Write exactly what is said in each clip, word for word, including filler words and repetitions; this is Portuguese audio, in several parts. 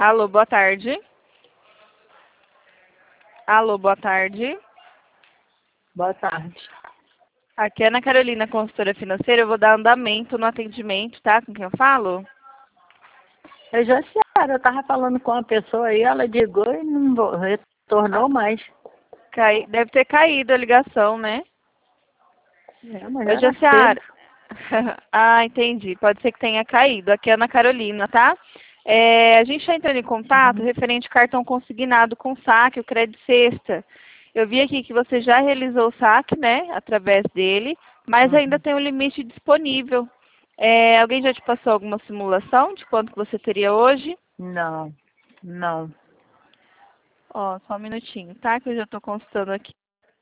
Alô, boa tarde. Alô, boa tarde. Boa tarde. Aqui é Ana Carolina, consultora financeira. Eu vou dar andamento no atendimento, tá? Com quem eu falo? Eu já sei, eu estava falando com uma pessoa aí, ela ligou e não vo- retornou mais. Cai... Deve ter caído a ligação, né? É, mas Oi, era Jaciara. cedo. Ah, entendi. Pode ser que tenha caído. Aqui é Ana Carolina, tá? É, a gente está entrando em contato Uhum. referente ao cartão consignado com saque, o Crédito Sexta. Eu vi aqui que você já realizou o saque, né? Através dele, mas ainda Uhum. tem um limite disponível. É, alguém já te passou alguma simulação de quanto que você teria hoje? Não, não. Ó, só um minutinho, tá? Que eu já estou consultando aqui.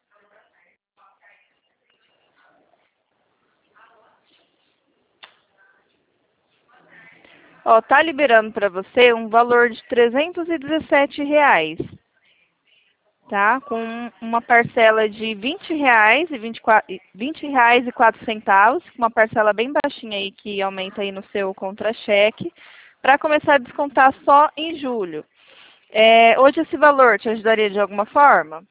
Ó, tá liberando para você um valor de trezentos e dezessete reais, tá? Com uma parcela de vinte reais e vinte e quatro, vinte reais e quatro centavos, uma parcela bem baixinha aí que aumenta aí no seu contra-cheque, para começar a descontar só em julho. É, hoje esse valor te ajudaria de alguma forma?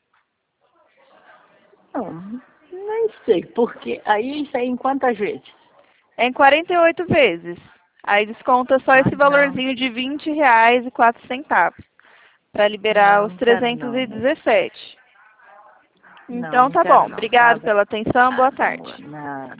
Não, nem sei, porque aí isso aí em quantas vezes? É em quarenta e oito vezes. Aí desconta só Ah, esse não. valorzinho de vinte reais e quatro centavos, para liberar Não, os não quero trezentos não. e dezessete. Não, Então não tá bom. quero não, tá? Obrigado pela atenção. Boa tarde. Não.